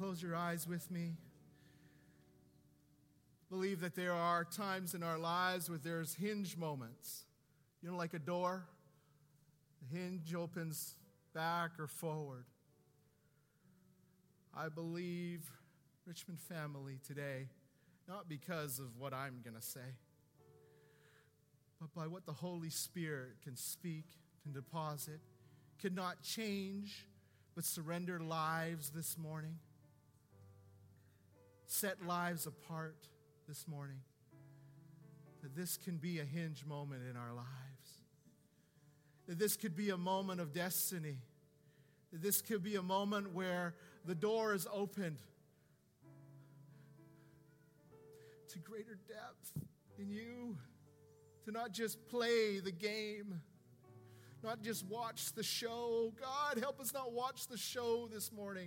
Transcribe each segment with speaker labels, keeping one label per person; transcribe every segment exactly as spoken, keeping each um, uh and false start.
Speaker 1: close your eyes with me? Believe that there are times in our lives where there's hinge moments. You know, like a door, the hinge opens back or forward. I believe, Richmond family, today, not because of what I'm going to say, but by what the Holy Spirit can speak, can deposit, cannot change, but surrender lives this morning. Set lives apart this morning. That this can be a hinge moment in our lives. That this could be a moment of destiny. That this could be a moment where the door is opened to greater depth in you. To not just play the game, not just watch the show. God, help us not watch the show this morning,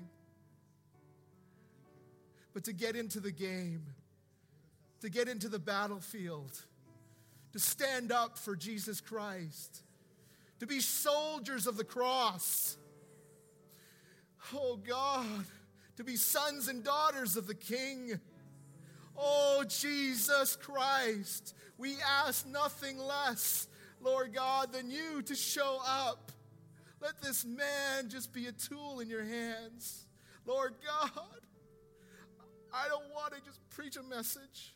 Speaker 1: but to get into the game, to get into the battlefield, to stand up for Jesus Christ, to be soldiers of the cross. Oh God, to be sons and daughters of the King. Oh, Jesus Christ, we ask nothing less, Lord God, than you to show up. Let this man just be a tool in your hands. Lord God, I don't want to just preach a message.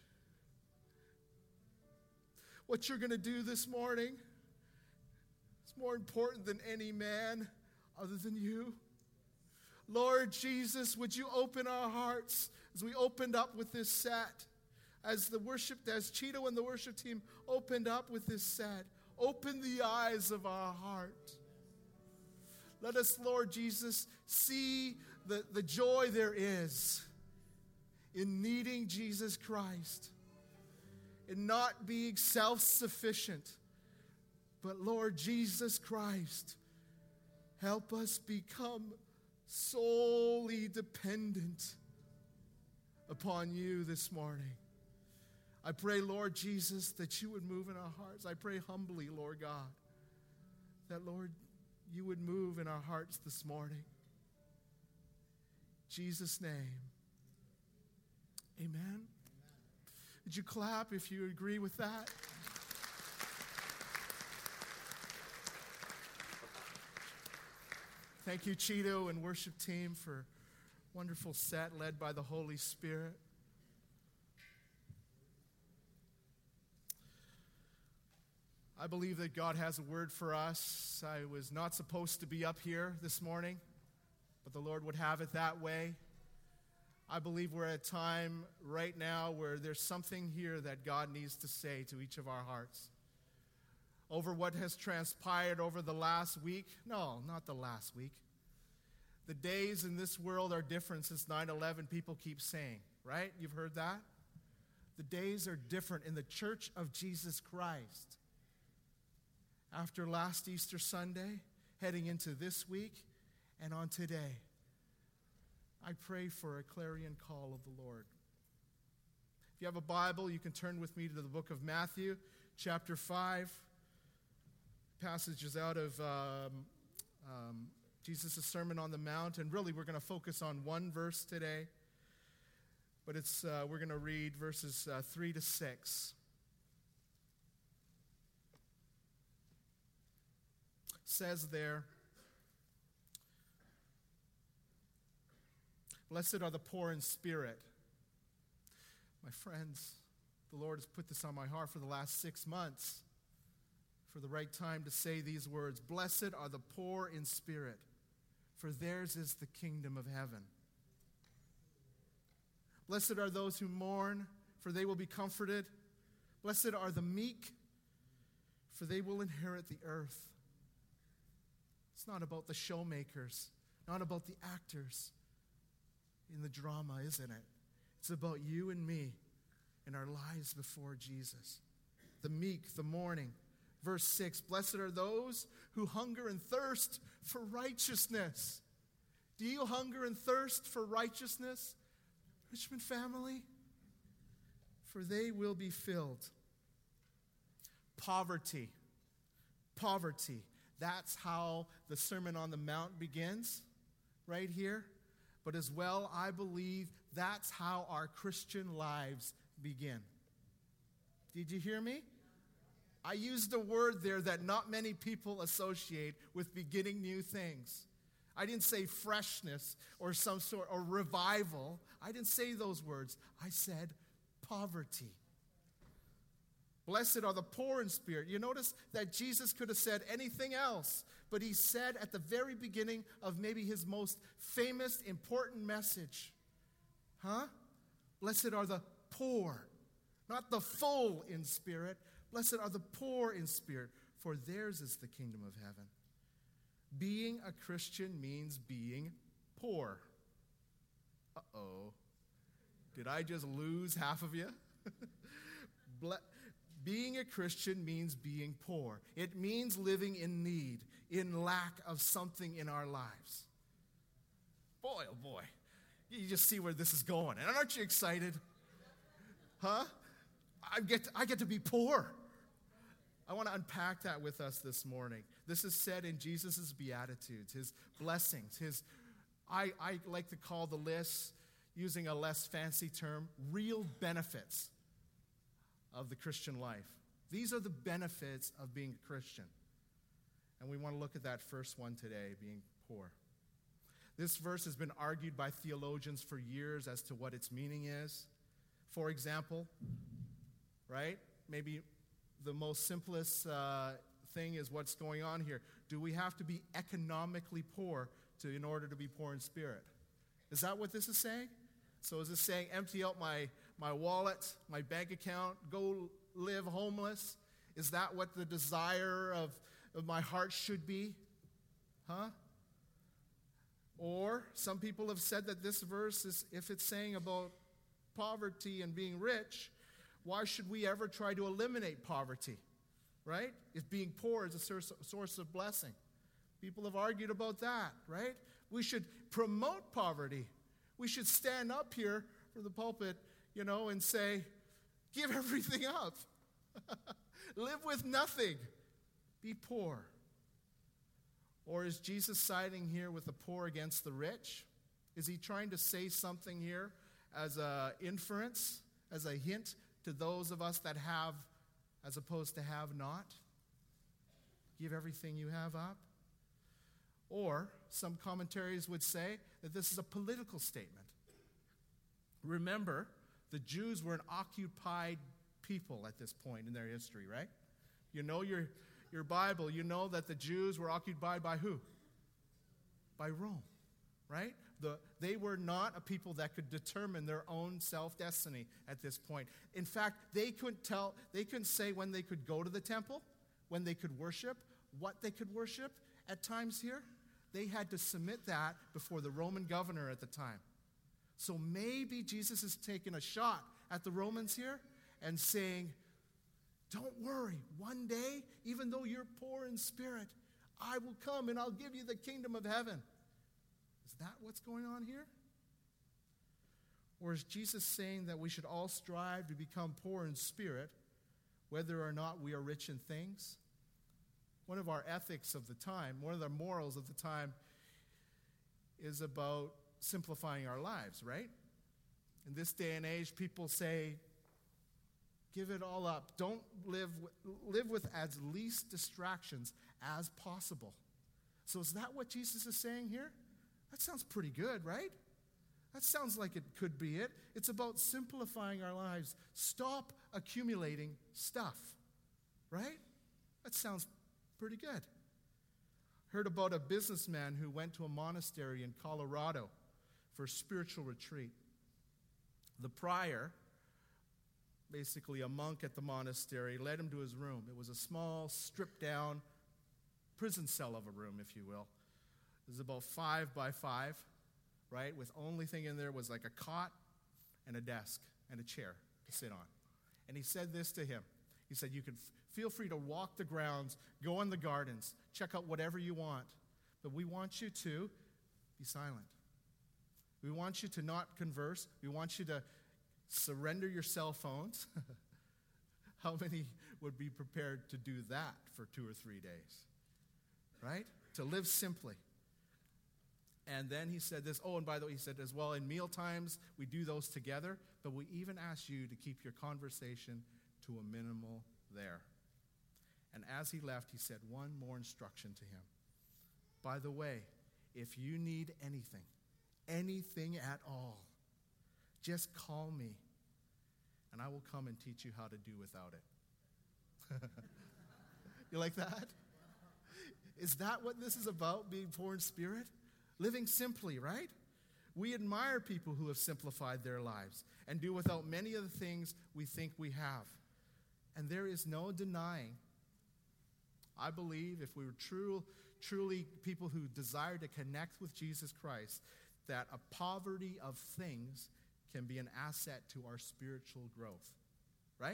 Speaker 1: What you're going to do this morning is more important than any man other than you. Lord Jesus, would you open our hearts as we opened up with this set, as the worship, as Cheeto and the worship team opened up with this set. Open the eyes of our heart. Let us, Lord Jesus, see the, the joy there is in needing Jesus Christ, in not being self-sufficient, but Lord Jesus Christ, help us become solely dependent upon you this morning. I pray, Lord Jesus, that you would move in our hearts. I pray humbly, Lord God, that, Lord, you would move in our hearts this morning. In Jesus' name, amen. Would you clap if you agree with that? Thank you, Cheeto and worship team, for a wonderful set led by the Holy Spirit. I believe that God has a word for us. I was not supposed to be up here this morning, but the Lord would have it that way. I believe we're at a time right now where there's something here that God needs to say to each of our hearts. Over what has transpired over the last week. No, not the last week. The days in this world are different since nine eleven, people keep saying, right? You've heard that? The days are different in the Church of Jesus Christ. After last Easter Sunday, heading into this week, and on today, I pray for a clarion call of the Lord. If you have a Bible, you can turn with me to the book of Matthew, chapter five. Passages out of um, um, Jesus' Sermon on the Mount, and really we're going to focus on one verse today, but it's uh, we're going to read verses uh, three to six. It says there, "Blessed are the poor in spirit." My friends, the Lord has put this on my heart for the last six months. For the right time to say these words. Blessed are the poor in spirit, for theirs is the kingdom of heaven. Blessed are those who mourn, for they will be comforted. Blessed are the meek, for they will inherit the earth. It's not about the showmakers, not about the actors in the drama, isn't it? It's about you and me and our lives before Jesus. The meek, the mourning. Verse six, blessed are those who hunger and thirst for righteousness. Do you hunger and thirst for righteousness, Richmond family? For they will be filled. Poverty. Poverty. That's how the Sermon on the Mount begins, right here. but as well, I believe that's how our Christian lives begin. Did you hear me? I used a word there that not many people associate with beginning new things. I didn't say freshness or some sort, or revival. I didn't say those words. I said poverty. Blessed are the poor in spirit. You notice that Jesus could have said anything else, but he said at the very beginning of maybe his most famous, important message, huh? Blessed are the poor, not the full in spirit. Blessed are the poor in spirit, for theirs is the kingdom of heaven. Being a Christian means being poor. Uh-oh. Did I just lose half of you? Being a Christian means being poor. It means living in need, in lack of something in our lives. Boy, oh boy. You just see where this is going. And aren't you excited? Huh? I get, I get to be poor. I want to unpack that with us this morning. This is said in Jesus' Beatitudes, his blessings, his, I, I like to call the list, using a less fancy term, real benefits of the Christian life. These are the benefits of being a Christian. And we want to look at that first one today, being poor. This verse has been argued by theologians for years as to what its meaning is. For example, right, maybe the most simplest uh, thing is what's going on here. Do we have to be economically poor to, in order to be poor in spirit? Is that what this is saying? So is this saying empty out my, my wallet, my bank account, go live homeless? Is that what the desire of, of my heart should be? Huh? Or some people have said that this verse is, if it's saying about poverty and being rich, why should we ever try to eliminate poverty, right? If being poor is a source, a source of blessing. People have argued about that, right? We should promote poverty. We should stand up here from the pulpit, you know, and say, give everything up. Live with nothing. Be poor. Or is Jesus siding here with the poor against the rich? Is he trying to say something here as an inference, as a hint to those of us that have as opposed to have not? Give everything you have up? Or some commentaries would say that this is a political statement. Remember, the Jews were an occupied people at this point in their history, right? You know your, your Bible, you know that the Jews were occupied by who? By Rome, right? The, they were not a people that could determine their own self-destiny at this point. In fact, they couldn't tell, they couldn't say when they could go to the temple, when they could worship, what they could worship at times here. They had to submit that before the Roman governor at the time. So maybe Jesus is taking a shot at the Romans here and saying, don't worry, one day, even though you're poor in spirit, I will come and I'll give you the kingdom of heaven. Is that what's going on here? Or is Jesus saying that we should all strive to become poor in spirit, whether or not we are rich in things? One of our ethics of the time, one of the morals of the time, is about simplifying our lives, right? In this day and age, people say, give it all up. Don't live, live with as least distractions as possible. So is that what Jesus is saying here? That sounds pretty good, right? That sounds like it could be it. It's about simplifying our lives. Stop accumulating stuff, right? That sounds pretty good. Heard about a businessman who went to a monastery in Colorado for spiritual retreat. The prior, basically a monk at the monastery, led him to his room. It was a small, stripped-down prison cell of a room, if you will. It was about five by five, right? With only thing in there was like a cot and a desk and a chair to sit on. And he said this to him. He said, you can f- feel free to walk the grounds, go in the gardens, check out whatever you want. But we want you to be silent. We want you to not converse. We want you to surrender your cell phones. How many would be prepared to do that for two or three days? Right? To live simply. And then he said this, oh, and by the way, he said as well, in meal times, we do those together, but we even ask you to keep your conversation to a minimal there. And as he left, he said one more instruction to him. By the way, if you need anything, anything at all, just call me, and I will come and teach you how to do without it. You like that? Is that what this is about, being poor in spirit? Living simply, right? We admire people who have simplified their lives and do without many of the things we think we have. And there is no denying, I believe, if we were true, truly people who desire to connect with Jesus Christ, that a poverty of things can be an asset to our spiritual growth, right?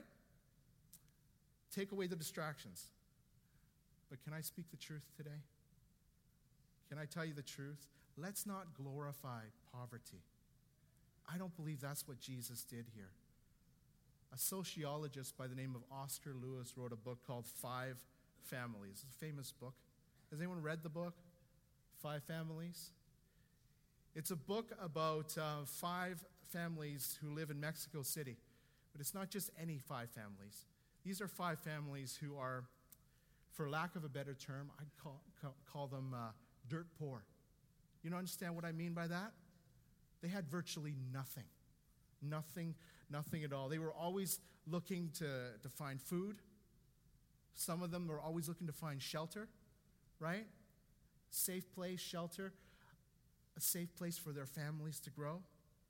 Speaker 1: Take away the distractions. But can I speak the truth today? Can I tell you the truth? Let's not glorify poverty. I don't believe that's what Jesus did here. A sociologist by the name of Oscar Lewis wrote a book called Five Families. It's a famous book. Has anyone read the book, Five Families? It's a book about uh, five families who live in Mexico City. But it's not just any five families. These are five families who are, for lack of a better term, I'd call, call, call them uh, dirt poor. You don't understand what I mean by that? They had virtually nothing. Nothing, nothing at all. They were always looking to, to find food. Some of them were always looking to find shelter, right? Safe place, shelter, a safe place for their families to grow.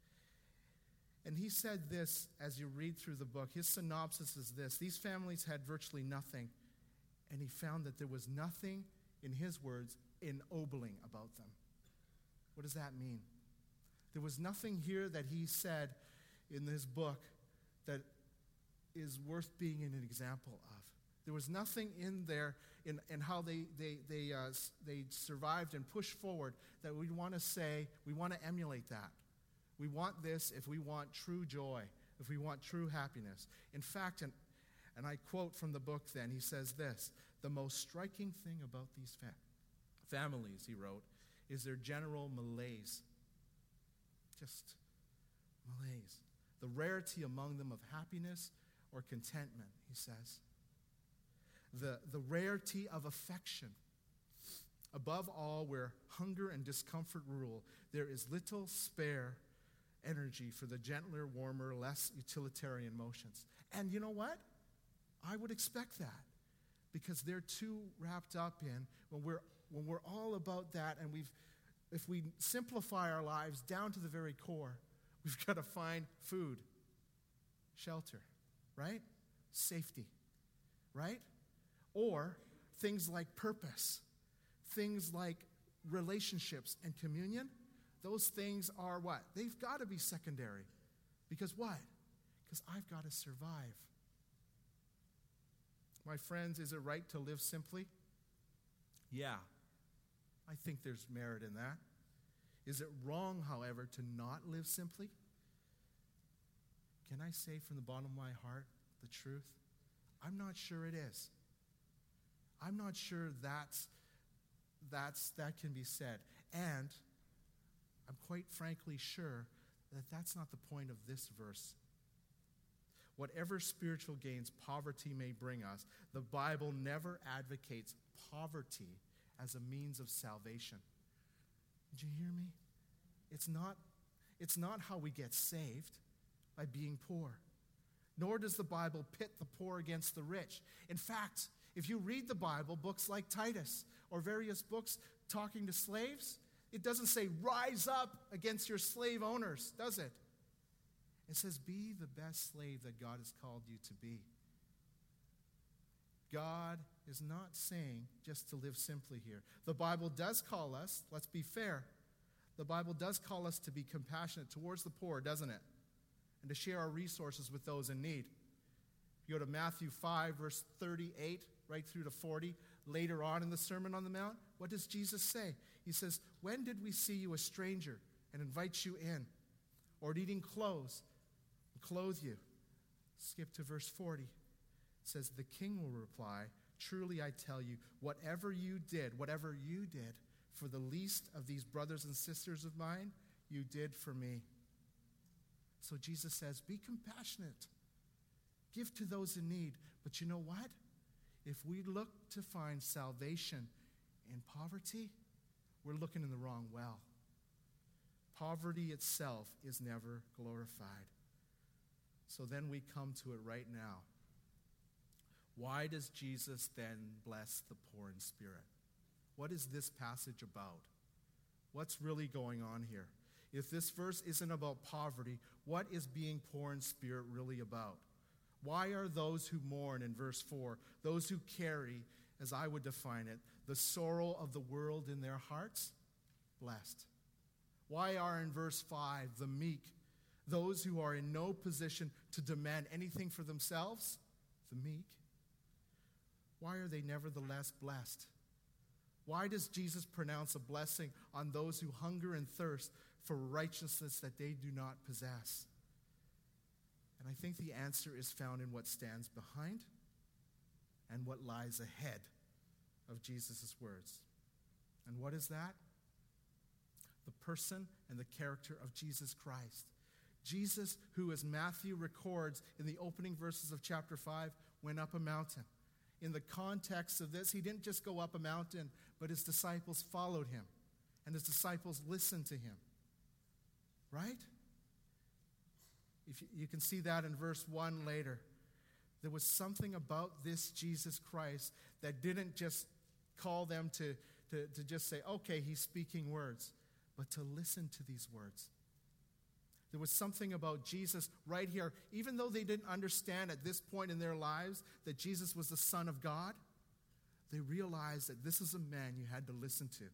Speaker 1: And he said this as you read through the book. His synopsis is this. These families had virtually nothing, and he found that there was nothing, in his words, ennobling about them. What does that mean? There was nothing here that he said in his book that is worth being an example of. There was nothing in there in, in how they they they uh, they survived and pushed forward that we want to say, we want to emulate that. We want this if we want true joy, if we want true happiness. In fact, and, and I quote from the book then, he says this, the most striking thing about these fa- families, he wrote, is their general malaise. Just malaise. The rarity among them of happiness or contentment, he says. The, the rarity of affection. Above all, where hunger and discomfort rule, there is little spare energy for the gentler, warmer, less utilitarian motions. And you know what? I would expect that, because they're too wrapped up in when we're when we're all about that, and we've if we simplify our lives down to the very core, we've got to find food, shelter, right? Safety, right? Or things like purpose, things like relationships and communion. Those things are what? They've got to be secondary. Because what? Because I've got to survive. My friends, is it right to live simply? Yeah, I think there's merit in that. Is it wrong, however, to not live simply? Can I say from the bottom of my heart the truth? I'm not sure it is. I'm not sure that's, that's, that can be said. And I'm quite frankly sure that that's not the point of this verse. Whatever spiritual gains poverty may bring us, the Bible never advocates poverty as a means of salvation. Did you hear me? It's not, it's not how we get saved, by being poor. Nor does the Bible pit the poor against the rich. In fact, if you read the Bible, books like Titus or various books talking to slaves, it doesn't say rise up against your slave owners, does it? It says be the best slave that God has called you to be. God is not saying just to live simply here. The Bible does call us, let's be fair, the Bible does call us to be compassionate towards the poor, doesn't it? And to share our resources with those in need. If you go to Matthew five, verse thirty-eight, right through to forty, later on in the Sermon on the Mount, what does Jesus say? He says, when did we see you a stranger and invite you in? Or needing clothes and clothe you? Skip to verse forty. It says, the king will reply, truly I tell you, whatever you did, whatever you did for the least of these brothers and sisters of mine, you did for me. So Jesus says, be compassionate. Give to those in need. But you know what? If we look to find salvation in poverty, we're looking in the wrong well. Poverty itself is never glorified. So then we come to it right now. Why does Jesus then bless the poor in spirit? What is this passage about? What's really going on here? If this verse isn't about poverty, what is being poor in spirit really about? Why are those who mourn, in verse four, those who carry, as I would define it, the sorrow of the world in their hearts, blessed? Why are, in verse five, the meek, those who are in no position to demand anything for themselves, the meek? Why are they nevertheless blessed? Why does Jesus pronounce a blessing on those who hunger and thirst for righteousness that they do not possess? And I think the answer is found in what stands behind and what lies ahead of Jesus' words. And what is that? The person and the character of Jesus Christ. Jesus, who, as Matthew records in the opening verses of chapter five, went up a mountain. In the context of this, he didn't just go up a mountain, but his disciples followed him, and his disciples listened to him. Right? If you, you can see that in verse one later. There was something about this Jesus Christ that didn't just call them to, to, to just say, okay, he's speaking words, but to listen to these words. There was something about Jesus right here, even though they didn't understand at this point in their lives that Jesus was the Son of God, they realized that this is a man you had to listen to.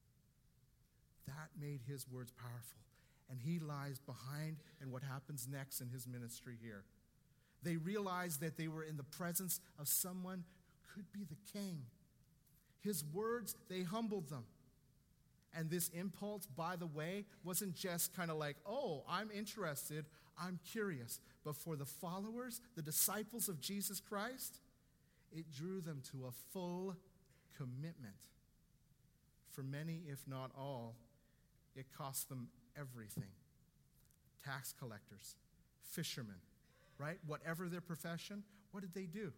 Speaker 1: That made his words powerful. And he lies behind and what happens next in his ministry here. They realized that they were in the presence of someone who could be the king. His words, they humbled them. And this impulse, by the way, wasn't just kind of like, oh, I'm interested, I'm curious. But for the followers, the disciples of Jesus Christ, it drew them to a full commitment. For many, if not all, it cost them everything. Tax collectors, fishermen, right? Whatever their profession, what did they do?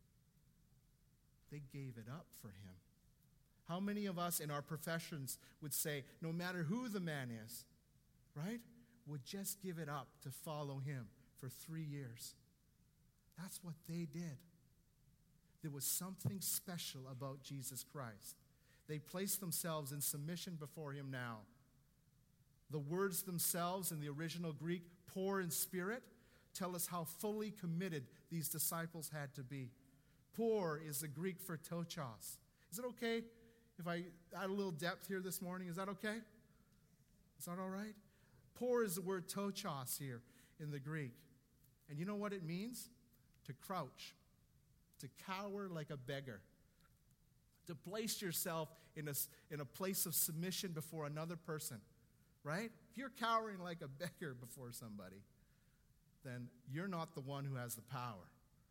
Speaker 1: They gave it up for him. How many of us in our professions would say, no matter who the man is, right, would just give it up to follow him for three years? That's what they did. There was something special about Jesus Christ. They placed themselves in submission before him now. The words themselves in the original Greek, poor in spirit, tell us how fully committed these disciples had to be. Poor is the Greek for tochos. Is it okay if I add a little depth here this morning? Is that okay? Is that all right? Poor is the word tochos here in the Greek. And you know what it means? To crouch, to cower like a beggar, to place yourself in a, in a place of submission before another person, right? If you're cowering like a beggar before somebody, then you're not the one who has the power.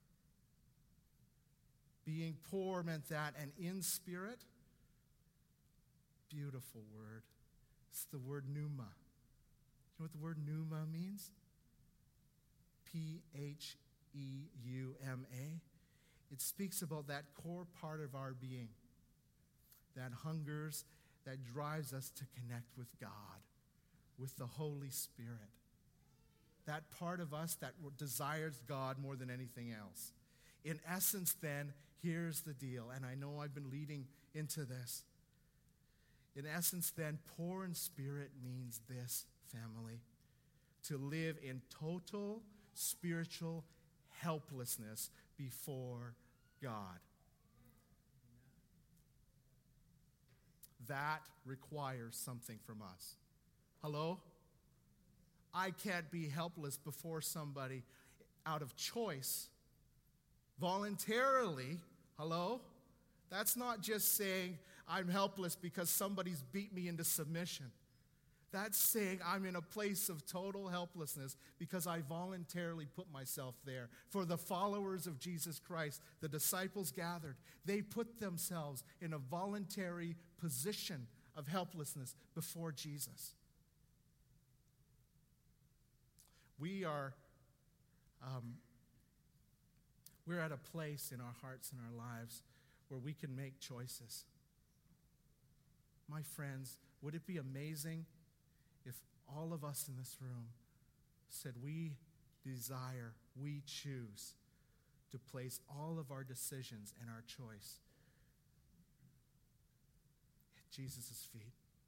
Speaker 1: Being poor meant that, and in spirit, beautiful word. It's the word pneuma. You know what the word pneuma means? P H E U M A. It speaks about that core part of our being that hungers, that drives us to connect with God, with the Holy Spirit. That part of us that desires God more than anything else. In essence, then, here's the deal, and I know I've been leading into this. In essence, then, poor in spirit means this, family: to live in total spiritual helplessness before God. That requires something from us. Hello? I can't be helpless before somebody out of choice, voluntarily. Hello? That's not just saying I'm helpless because somebody's beat me into submission. That's saying I'm in a place of total helplessness because I voluntarily put myself there. For the followers of Jesus Christ, the disciples gathered, they put themselves in a voluntary position of helplessness before Jesus. We are, um, we're at a place in our hearts and our lives where we can make choices. My friends, would it be amazing if all of us in this room said we desire, we choose to place all of our decisions and our choice at Jesus' feet?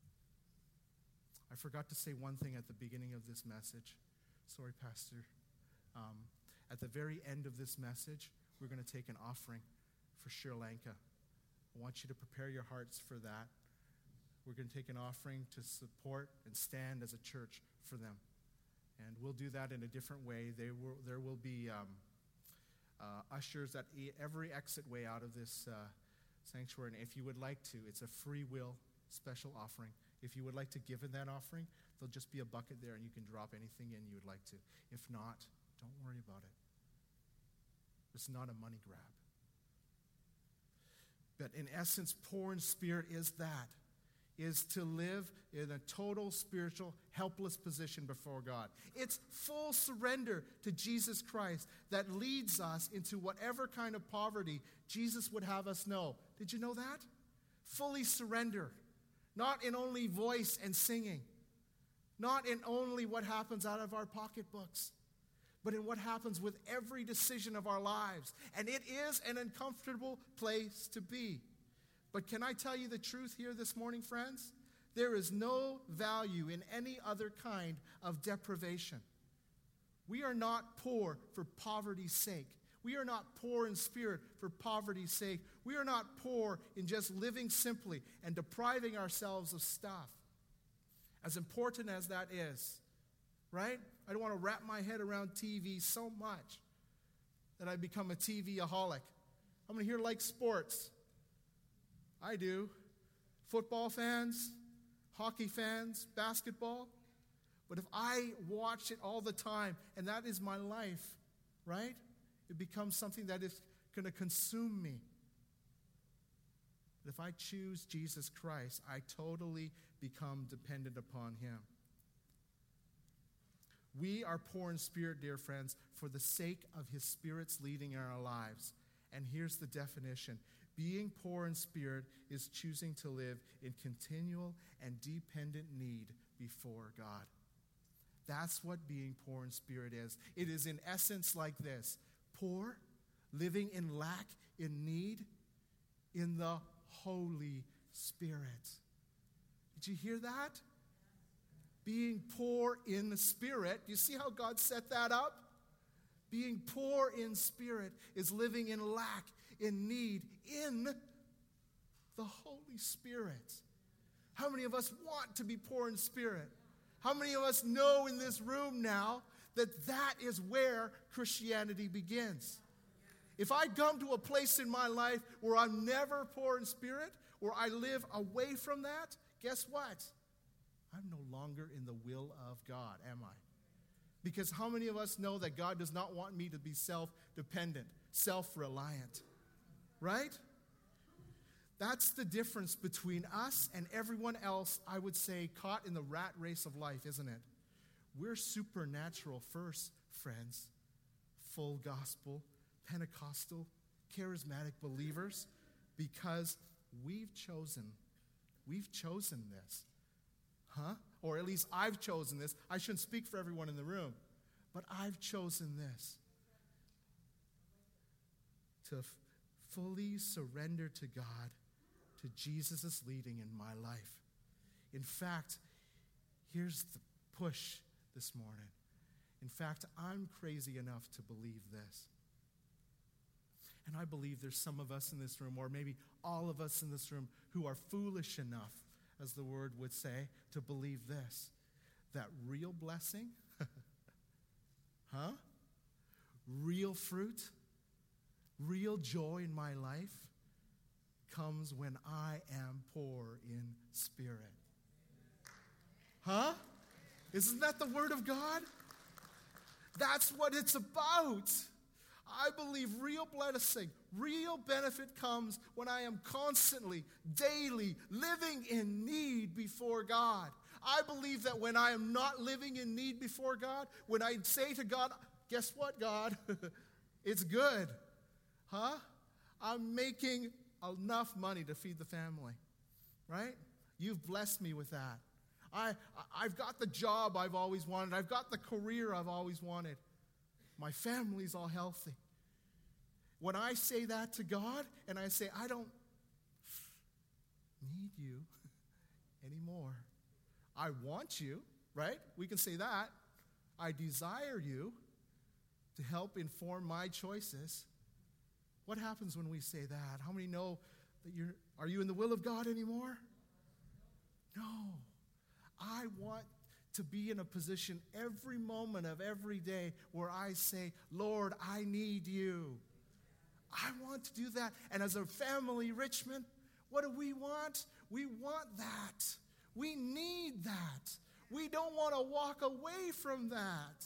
Speaker 1: I forgot to say one thing at the beginning of this message. Sorry, Pastor. Um, at the very end of this message, we're going to take an offering for Sri Lanka. I want you to prepare your hearts for that. We're going to take an offering to support and stand as a church for them. And we'll do that in a different way. They will, there will be um, uh, ushers at e- every exit way out of this uh, sanctuary. And if you would like to, it's a free will special offering. If you would like to give in that offering, there'll just be a bucket there and you can drop anything in you would like to. If not, don't worry about it. It's not a money grab. But in essence, poor in spirit is that. Is to live in a total spiritual helpless position before God. It's full surrender to Jesus Christ that leads us into whatever kind of poverty Jesus would have us know. Did you know that? Fully surrender. Not in only voice and singing. Not in only what happens out of our pocketbooks. But in what happens with every decision of our lives. And it is an uncomfortable place to be. But can I tell you the truth here this morning, friends? There is no value in any other kind of deprivation. We are not poor for poverty's sake. We are not poor in spirit for poverty's sake. We are not poor in just living simply and depriving ourselves of stuff. As important as that is, right? I don't want to wrap my head around T V so much that I become a T V-aholic. How many here like sports? I do. Football fans, hockey fans, basketball. But if I watch it all the time, and that is my life, right? It becomes something that is going to consume me. But if I choose Jesus Christ, I totally become dependent upon Him. We are poor in spirit, dear friends, for the sake of His Spirit's leading in our lives. And here's the definition. Being poor in spirit is choosing to live in continual and dependent need before God. That's what being poor in spirit is. It is in essence like this. Poor, living in lack, in need, in the Holy Spirit. Did you hear that? Being poor in the spirit. You see how God set that up? Being poor in spirit is living in lack, in need, in the Holy Spirit. How many of us want to be poor in spirit? How many of us know in this room now that that is where Christianity begins? If I come to a place in my life where I'm never poor in spirit, where I live away from that, guess what? I'm no longer in the will of God, am I? Because how many of us know that God does not want me to be self-dependent, self-reliant? Right? That's the difference between us and everyone else, I would say, caught in the rat race of life, isn't it? We're supernatural first, friends. Full gospel, Pentecostal, charismatic believers, because we've chosen, we've chosen this. Huh? Or at least I've chosen this. I shouldn't speak for everyone in the room, but I've chosen this. To f- fully surrender to God, to Jesus' leading in my life. In fact, here's the push this morning. In fact, I'm crazy enough to believe this. And I believe there's some of us in this room, or maybe all of us in this room, who are foolish enough, as the word would say, to believe this, that real blessing, huh? Real fruit, real joy in my life comes when I am poor in spirit. Huh? Isn't that the word of God? That's what it's about. I believe real blessing, real benefit comes when I am constantly, daily living in need before God. I believe that when I am not living in need before God, when I say to God, guess what, God? It's good. Huh? I'm making enough money to feed the family. Right? You've blessed me with that. I, I've got the job I've always wanted. I've got the career I've always wanted. My family's all healthy. When I say that to God and I say, I don't need you anymore. I want you, right? We can say that. I desire you to help inform my choices. What happens when we say that? How many know that you're, are you in the will of God anymore? No. I want to be in a position every moment of every day where I say, Lord, I need you. I want to do that. And as a family, Richmond, what do we want? We want that. We need that. We don't want to walk away from that.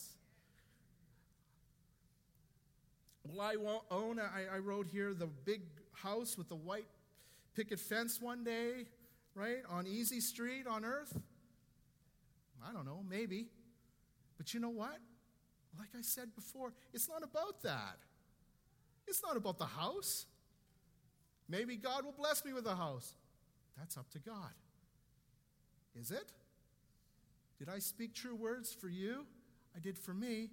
Speaker 1: Well, I won't own, I, I wrote here, the big house with the white picket fence one day, right, on Easy Street on Earth. I don't know, maybe. But you know what? Like I said before, it's not about that. It's not about the house. Maybe God will bless me with a house. That's up to God. Is it? Did I speak true words for you? I did for me.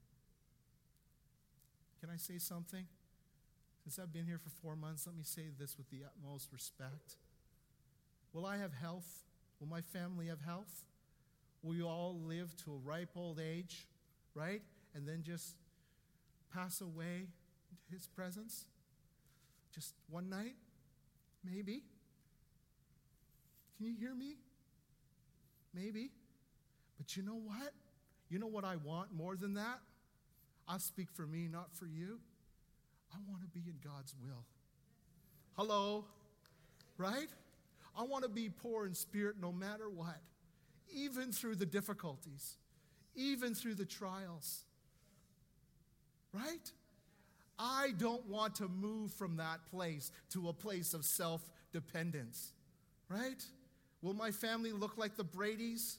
Speaker 1: Can I say something? Since I've been here for four months, let me say this with the utmost respect. Will I have health? Will my family have health? Will you all live to a ripe old age, right? And then just pass away into his presence? Just one night? Maybe. Can you hear me? Maybe. But you know what? You know what I want more than that? I'll speak for me, not for you. I want to be in God's will. Hello? Right? I want to be poor in spirit no matter what. Even through the difficulties. Even through the trials. Right? I don't want to move from that place to a place of self-dependence. Right? Will my family look like the Bradys?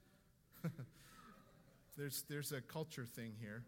Speaker 1: there's, there's a culture thing here.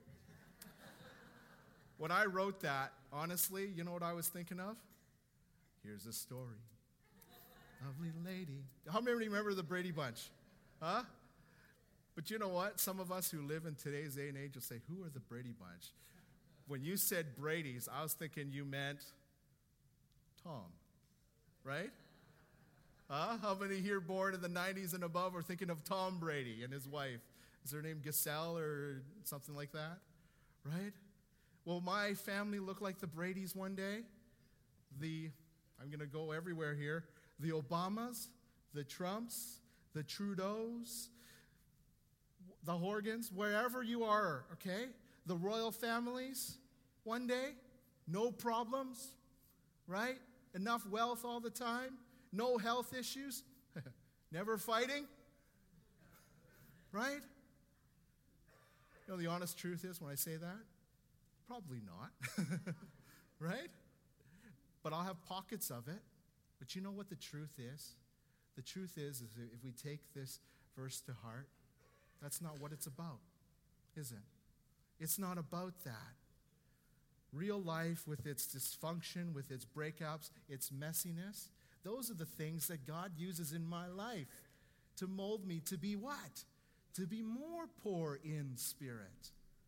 Speaker 1: When I wrote that, honestly, you know what I was thinking of? Here's a story. Lovely lady. How many remember the Brady Bunch? Huh? But you know what? Some of us who live in today's day and age will say, who are the Brady Bunch? When you said Brady's, I was thinking you meant Tom. Right? Huh? How many here born in the nineties and above are thinking of Tom Brady and his wife? Is her name Giselle or something like that? Right? Will my family look like the Bradys one day? The, I'm going to go everywhere here, the Obamas, the Trumps, the Trudeaus, the Horgans, wherever you are, okay? The royal families, one day, no problems, right? Enough wealth all the time, no health issues, never fighting, right? You know, the honest truth is when I say that, probably not, right? But I'll have pockets of it. But you know what the truth is? The truth is, is if we take this verse to heart, that's not what it's about, is it? It's not about that. Real life with its dysfunction, with its breakups, its messiness, those are the things that God uses in my life to mold me to be what? To be more poor in spirit.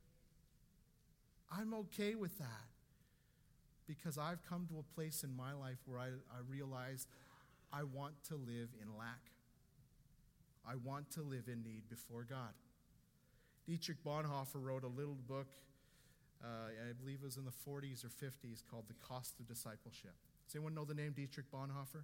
Speaker 1: I'm okay with that because I've come to a place in my life where I, I realize I want to live in lack. I want to live in need before God. Dietrich Bonhoeffer wrote a little book, uh, I believe it was in the forties or fifties, called The Cost of Discipleship. Does anyone know the name Dietrich Bonhoeffer?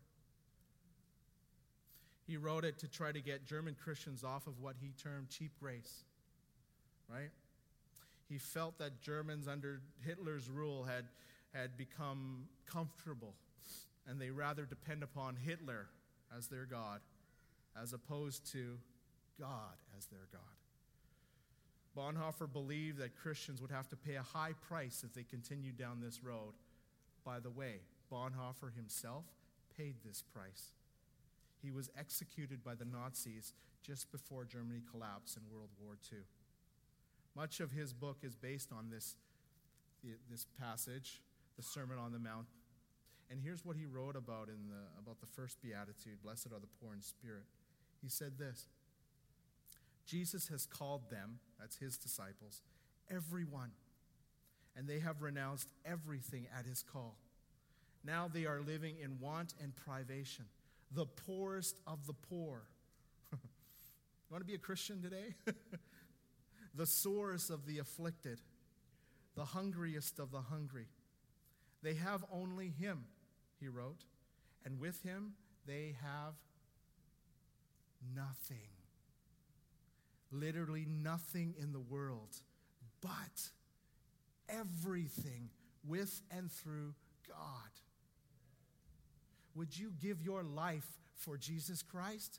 Speaker 1: He wrote it to try to get German Christians off of what he termed cheap grace, right? He felt that Germans under Hitler's rule had, had become comfortable, and they rather depend upon Hitler as their God, as opposed to God as their God. Bonhoeffer believed that Christians would have to pay a high price if they continued down this road. By the way, Bonhoeffer himself paid this price. He was executed by the Nazis just before Germany collapsed in World War Two. Much of his book is based on this, this passage, the Sermon on the Mount. And here's what he wrote about in the about the first beatitude, blessed are the poor in spirit. He said this: Jesus has called them, that's his disciples, everyone, and they have renounced everything at his call. Now they are living in want and privation, the poorest of the poor. You want to be a Christian today? The sorest of the afflicted, the hungriest of the hungry. They have only him, he wrote, and with him they have nothing. Literally nothing in the world, but everything with and through God. Would you give your life for Jesus Christ?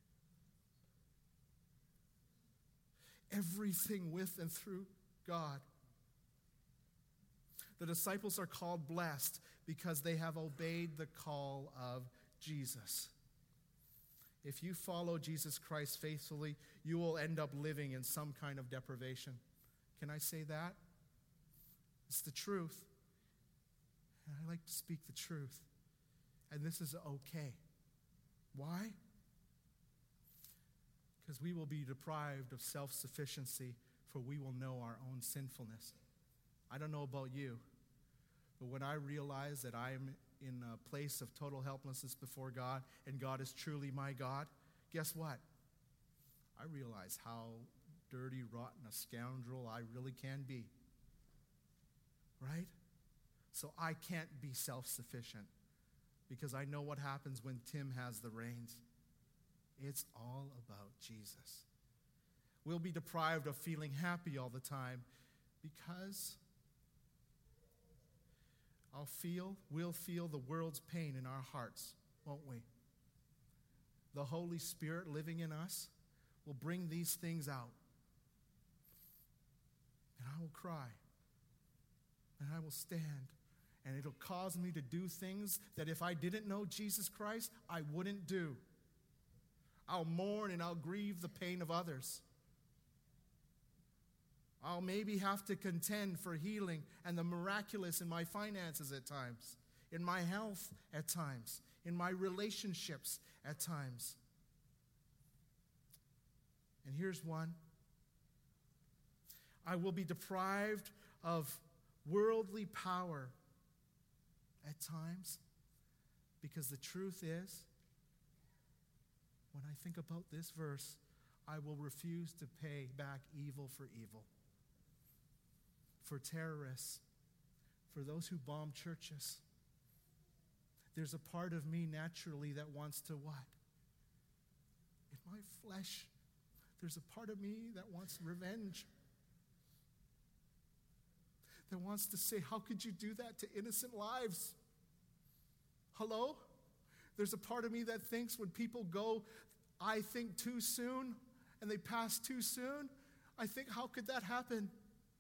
Speaker 1: Everything with and through God. The disciples are called blessed because they have obeyed the call of Jesus. If you follow Jesus Christ faithfully, you will end up living in some kind of deprivation. Can I say that? It's the truth. And I like to speak the truth. And this is okay. Why? Because we will be deprived of self-sufficiency, for we will know our own sinfulness. I don't know about you, but when I realize that I am in a place of total helplessness before God, and God is truly my God, guess what? I realize how dirty, rotten a scoundrel I really can be. Right? So I can't be self-sufficient because I know what happens when Tim has the reins. It's all about Jesus. We'll be deprived of feeling happy all the time because I'll feel, we'll feel the world's pain in our hearts, won't we? The Holy Spirit living in us will bring these things out. And I will cry. And I will stand. And it'll cause me to do things that if I didn't know Jesus Christ, I wouldn't do. I'll mourn and I'll grieve the pain of others. I'll maybe have to contend for healing and the miraculous in my finances at times, in my health at times, in my relationships at times. And here's one. I will be deprived of worldly power at times, because the truth is, when I think about this verse, I will refuse to pay back evil for evil. For terrorists, for those who bomb churches, there's a part of me naturally that wants to what? In my flesh, there's a part of me that wants revenge. That wants to say, how could you do that to innocent lives? Hello? There's a part of me that thinks when people go, I think, too soon, and they pass too soon, I think, how could that happen?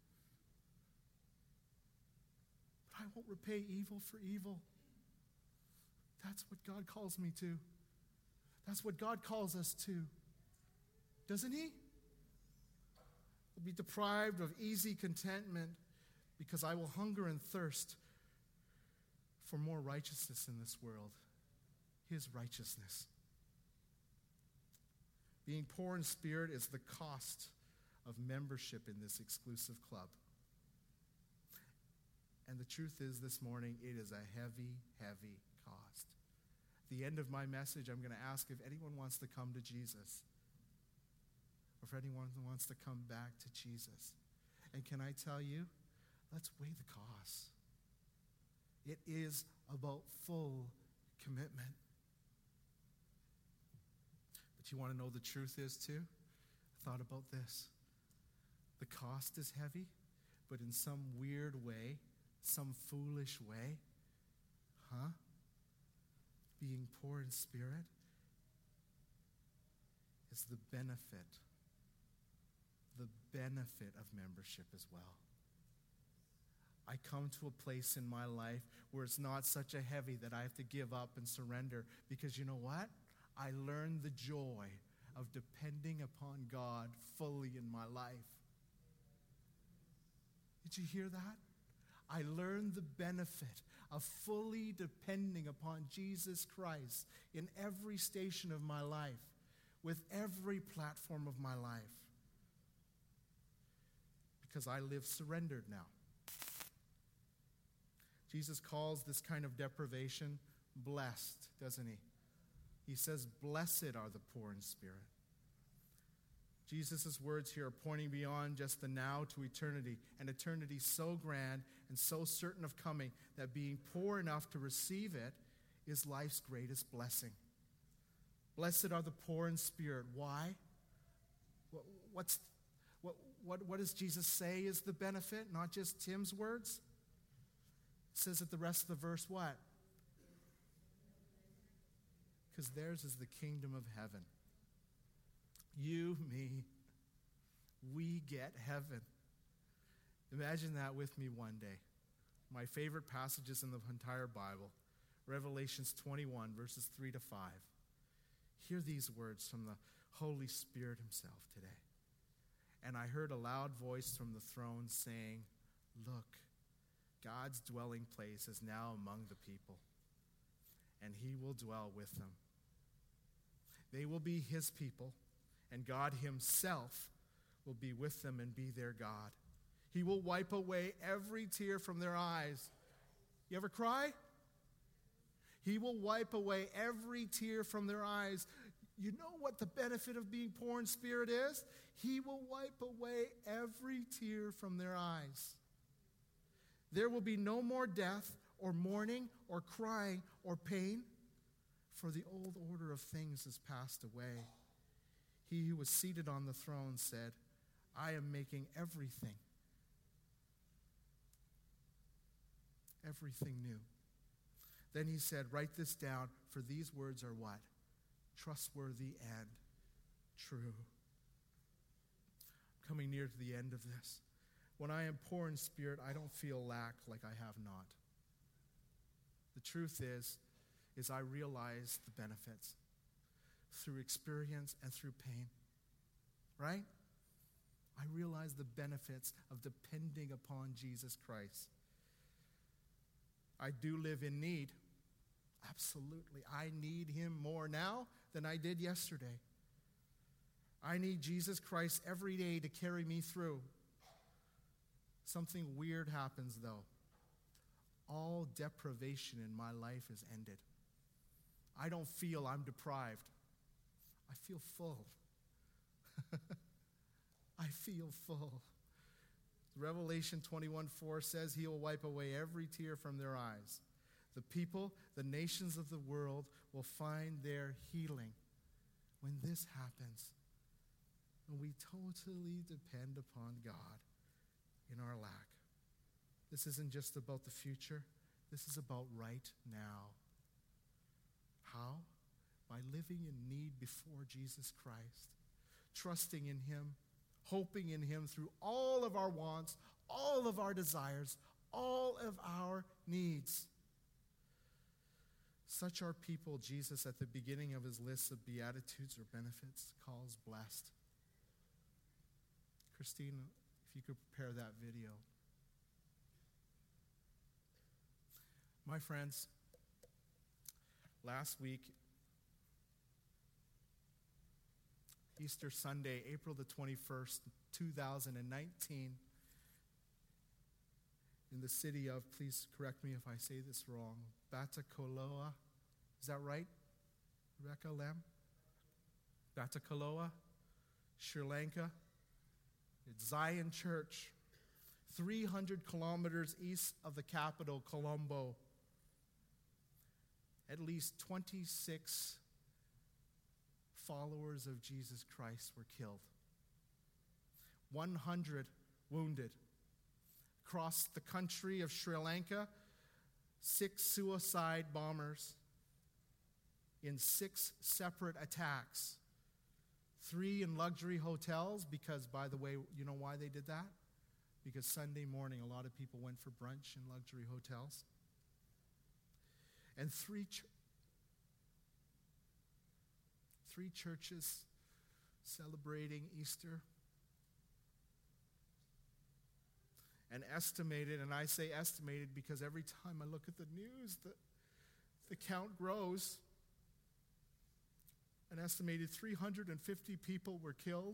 Speaker 1: But I won't repay evil for evil. That's what God calls me to. That's what God calls us to. Doesn't he? We'll be deprived of easy contentment because I will hunger and thirst for more righteousness in this world. His righteousness. Being poor in spirit is the cost of membership in this exclusive club. And the truth is, this morning, it is a heavy, heavy cost. At the end of my message, I'm going to ask if anyone wants to come to Jesus. Or if anyone wants to come back to Jesus. And can I tell you, let's weigh the cost. It is about full commitment. But you want to know the truth is too? I thought about this. The cost is heavy, but in some weird way, some foolish way, huh? Being poor in spirit is the benefit, the benefit of membership as well. I come to a place in my life where it's not such a heavy that I have to give up and surrender, because you know what? I learned the joy of depending upon God fully in my life. Did you hear that? I learned the benefit of fully depending upon Jesus Christ in every station of my life, with every platform of my life, because I live surrendered now. Jesus calls this kind of deprivation blessed, doesn't he? He says, blessed are the poor in spirit. Jesus' words here are pointing beyond just the now to eternity, an eternity so grand and so certain of coming that being poor enough to receive it is life's greatest blessing. Blessed are the poor in spirit. Why? What, what's, what, what, what does Jesus say is the benefit, not just Tim's words? It says at the rest of the verse what? Because theirs is the kingdom of heaven. You, me, we get heaven. Imagine that with me one day. My favorite passages in the entire Bible, Revelations twenty-one, verses three to five. Hear these words from the Holy Spirit himself today. And I heard a loud voice from the throne saying, look, God's dwelling place is now among the people, and he will dwell with them. They will be his people, and God himself will be with them and be their God. He will wipe away every tear from their eyes. You ever cry? He will wipe away every tear from their eyes. You know what the benefit of being poor in spirit is? He will wipe away every tear from their eyes. There will be no more death or mourning or crying or pain, for the old order of things has passed away. He who was seated on the throne said, I am making everything, everything new. Then he said, write this down, for these words are what? Trustworthy and true. I'm coming near to the end of this. When I am poor in spirit, I don't feel lack like I have not. The truth is, is I realize the benefits through experience and through pain. Right? I realize the benefits of depending upon Jesus Christ. I do live in need. Absolutely. I need him more now than I did yesterday. I need Jesus Christ every day to carry me through. Something weird happens, though. All deprivation in my life is ended. I don't feel I'm deprived. I feel full. I feel full. Revelation twenty-one four says he will wipe away every tear from their eyes. The people, the nations of the world will find their healing when this happens. When we totally depend upon God in our lack. This isn't just about the future. This is about right now. How? By living in need before Jesus Christ, trusting in him, hoping in him through all of our wants, all of our desires, all of our needs. Such are people Jesus, at the beginning of his list of beatitudes or benefits, calls blessed. Christine, if you could prepare that video. My friends, last week, Easter Sunday, April the twenty-first, two thousand nineteen, in the city of, please correct me if I say this wrong, Batticaloa. Is that right? Rebecca Lem? Batticaloa, Sri Lanka. It's Zion Church, three hundred kilometers east of the capital, Colombo. At least twenty-six followers of Jesus Christ were killed. one hundred wounded. Across the country of Sri Lanka, six suicide bombers in six separate attacks. three in luxury hotels because, by the way, you know why they did that? Because Sunday morning a lot of people went for brunch in luxury hotels. And three, ch- three churches celebrating Easter. And estimated, and I say estimated because every time I look at the news, the, the count grows. An estimated three hundred fifty people were killed,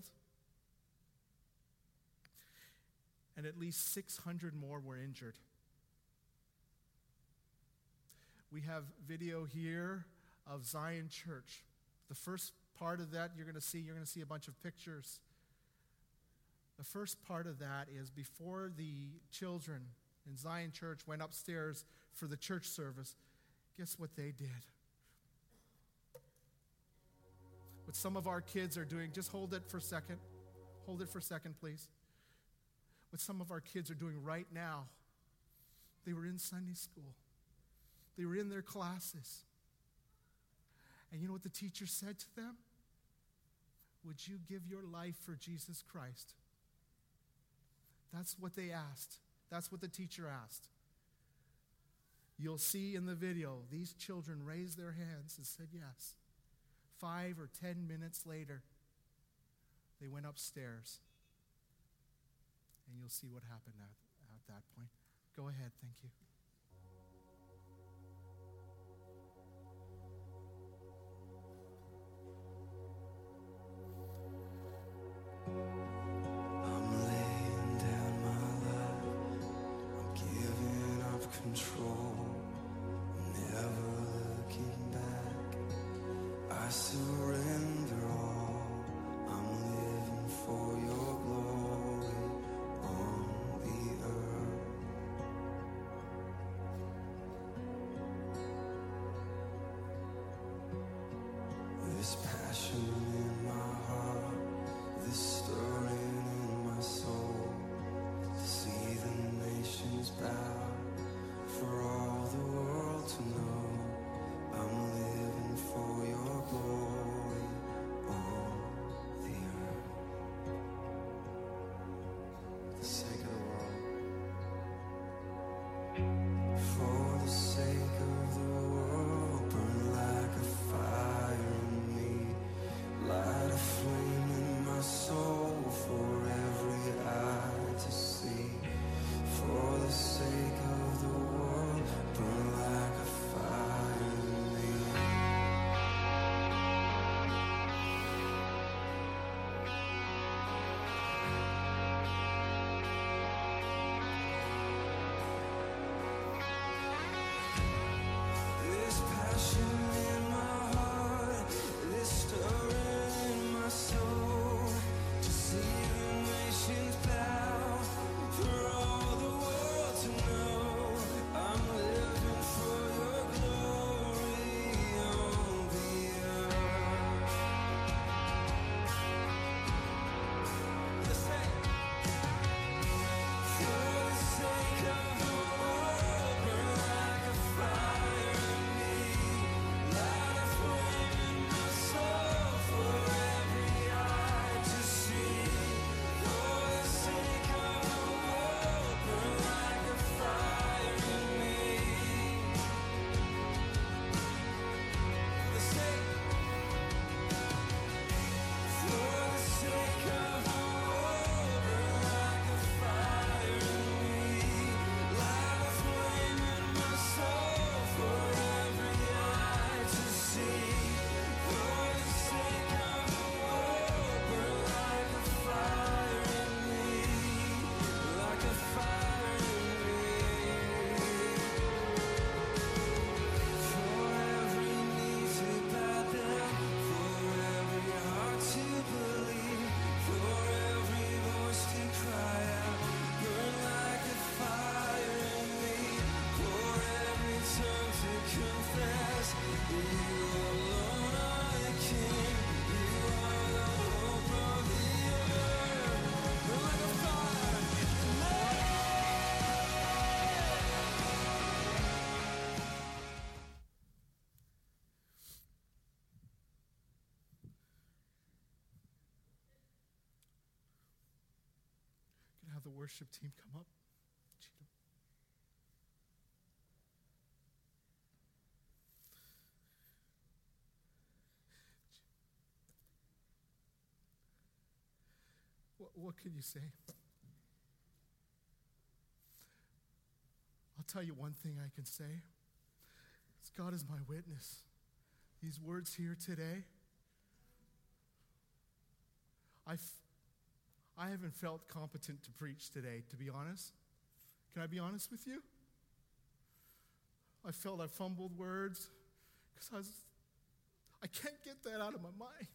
Speaker 1: and at least six hundred more were injured. We have video here of Zion Church. The first part of that you're going to see, you're going to see a bunch of pictures. The first part of that is before the children in Zion Church went upstairs for the church service, guess what they did? What some of our kids are doing, just hold it for a second. Hold it for a second, please. What some of our kids are doing right now, they were in Sunday school. They were in their classes. And you know what the teacher said to them? Would you give your life for Jesus Christ? That's what they asked. That's what the teacher asked. You'll see in the video, these children raised their hands and said yes. Five or ten minutes later, they went upstairs. And you'll see what happened at, at that point. Go ahead, thank you.
Speaker 2: Control, never looking back. I surrender all. I'm living for your glory on the earth. This passion in my heart, this stirring in my soul, to see the nations bow. For all the world to know, I'm living for your glory.
Speaker 1: have the worship team come up. Cheeto. What, what can you say? I'll tell you one thing I can say. Is God is my witness. These words here today, I've, I haven't felt competent to preach today, to be honest. Can I be honest with you? I felt I fumbled words because I was, I can't get that out of my mind.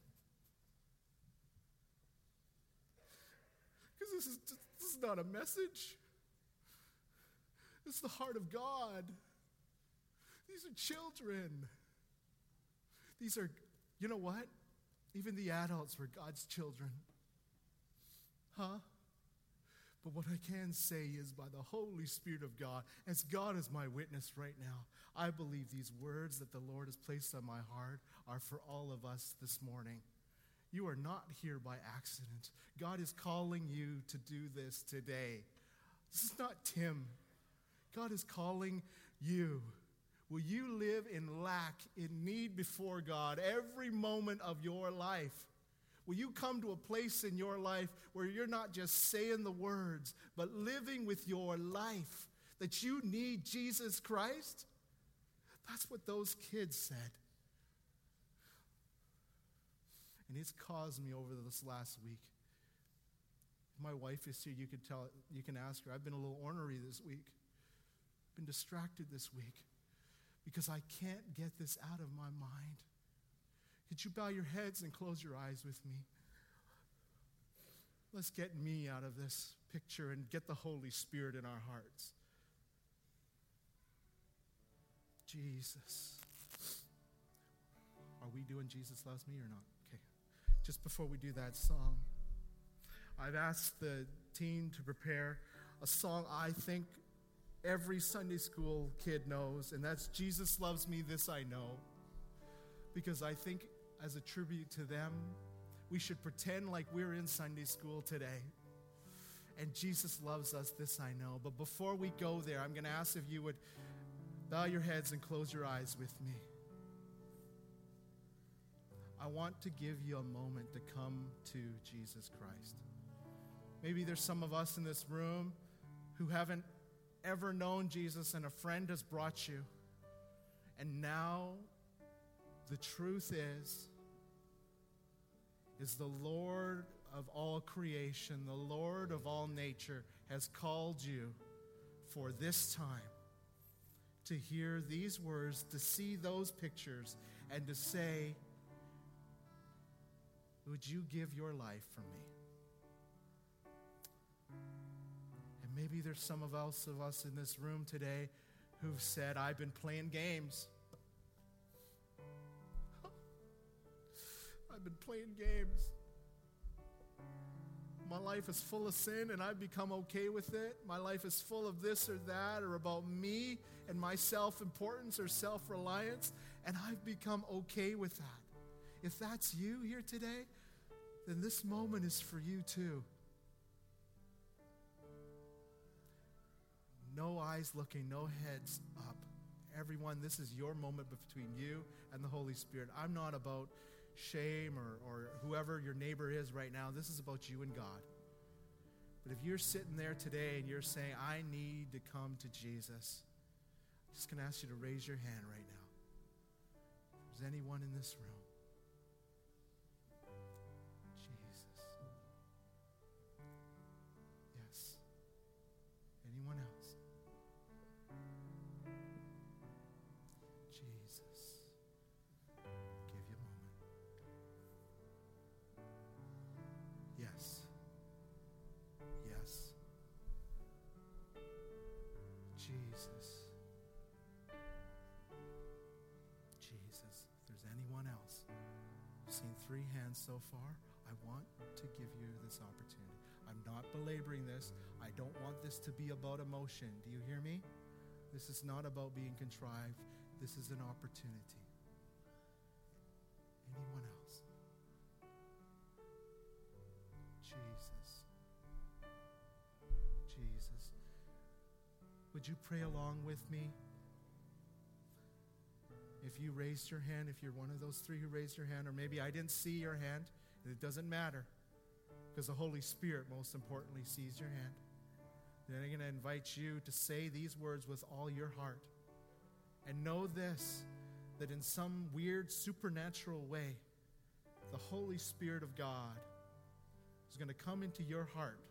Speaker 1: Because this is, just, this is not a message. This is the heart of God. These are children. These are, you know what? Even the adults were God's children. Huh? But what I can say is by the Holy Spirit of God, as God is my witness right now, I believe these words that the Lord has placed on my heart are for all of us this morning. You are not here by accident. God is calling you to do this today. This is not Tim. God is calling you. Will you live in lack, in need before God every moment of your life? Will you come to a place in your life where you're not just saying the words, but living with your life that you need Jesus Christ? That's what those kids said. And it's caused me over this last week. If my wife is here, you can tell, you can ask her. I've been a little ornery this week. Been distracted this week because I can't get this out of my mind. Could you bow your heads and close your eyes with me? Let's get me out of this picture and get the Holy Spirit in our hearts. Jesus. Are we doing Jesus Loves Me or not? Okay. Just before we do that song, I've asked the team to prepare a song I think every Sunday school kid knows, and that's Jesus Loves Me, This I Know. Because I think as a tribute to them, we should pretend like we're in Sunday school today. And Jesus loves us, this I know. But before we go there, I'm going to ask if you would bow your heads and close your eyes with me. I want to give you a moment to come to Jesus Christ. Maybe there's some of us in this room who haven't ever known Jesus, and a friend has brought you. And now the truth is, is the Lord of all creation, the Lord of all nature, has called you for this time to hear these words, to see those pictures, and to say, would you give your life for me? And maybe there's some of us of us in this room today who've said, I've been playing games. I've been playing games. My life is full of sin and I've become okay with it. My life is full of this or that or about me and my self-importance or self-reliance, and I've become okay with that. If that's you here today, then this moment is for you too. No eyes looking, no heads up. Everyone, this is your moment between you and the Holy Spirit. I'm not about shame or, or whoever your neighbor is right now. This is about you and God. But if you're sitting there today and you're saying, I need to come to Jesus, I'm just going to ask you to raise your hand right now. If there's anyone in this room. Jesus. Yes. Anyone else? Jesus. Give you a moment. Yes. Yes. Jesus. Jesus. If there's anyone else, I've seen three hands so far. I want to give you this opportunity. I'm not belaboring this. I don't want this to be about emotion. Do you hear me? This is not about being contrived. This is an opportunity. Anyone else? Jesus. Jesus. Would you pray along with me? If you raised your hand, if you're one of those three who raised your hand, or maybe I didn't see your hand, it doesn't matter, because the Holy Spirit, most importantly, sees your hand. Then I'm going to invite you to say these words with all your heart. And know this, that in some weird supernatural way, the Holy Spirit of God is going to come into your heart.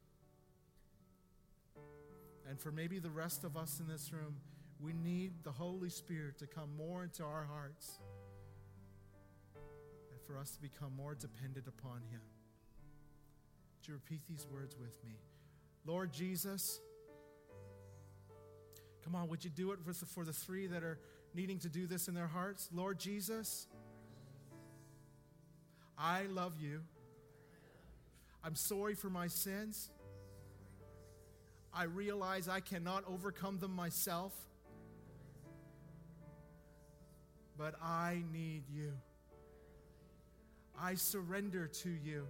Speaker 1: And for maybe the rest of us in this room, we need the Holy Spirit to come more into our hearts and for us to become more dependent upon Him. Would you repeat these words with me? Lord Jesus, come on, would you do it for the, for the three that are needing to do this in their hearts? Lord Jesus, I love you. I'm sorry for my sins. I realize I cannot overcome them myself, but I need you. I surrender to you,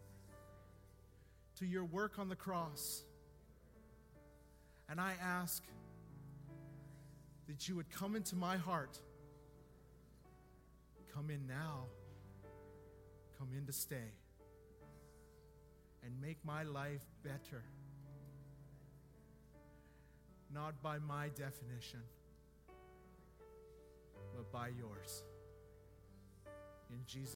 Speaker 1: to your work on the cross. And I ask that you would come into my heart. Come in now. Come in to stay. And make my life better. Not by my definition, but by yours. In Jesus'